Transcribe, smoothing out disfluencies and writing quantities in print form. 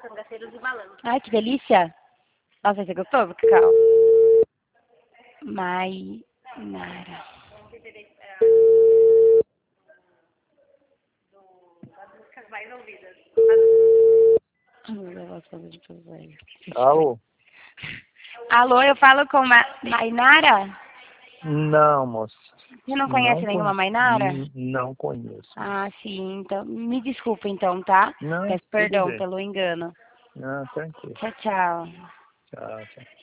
Cangaceiros e Balanço. Ai, que delícia. Nossa, vai ser gostoso, Cacau. Mainara. Das músicas mais ouvidas. Alô? Alô, eu falo com Mainara? Não, moça. Você não conhece nenhuma Mainara? Não conheço. Ah, sim. Então, me desculpa então, tá? Não, Peço tudo perdão bem. pelo engano. Não, tranquilo. Tchau, tchau. Tchau, tchau.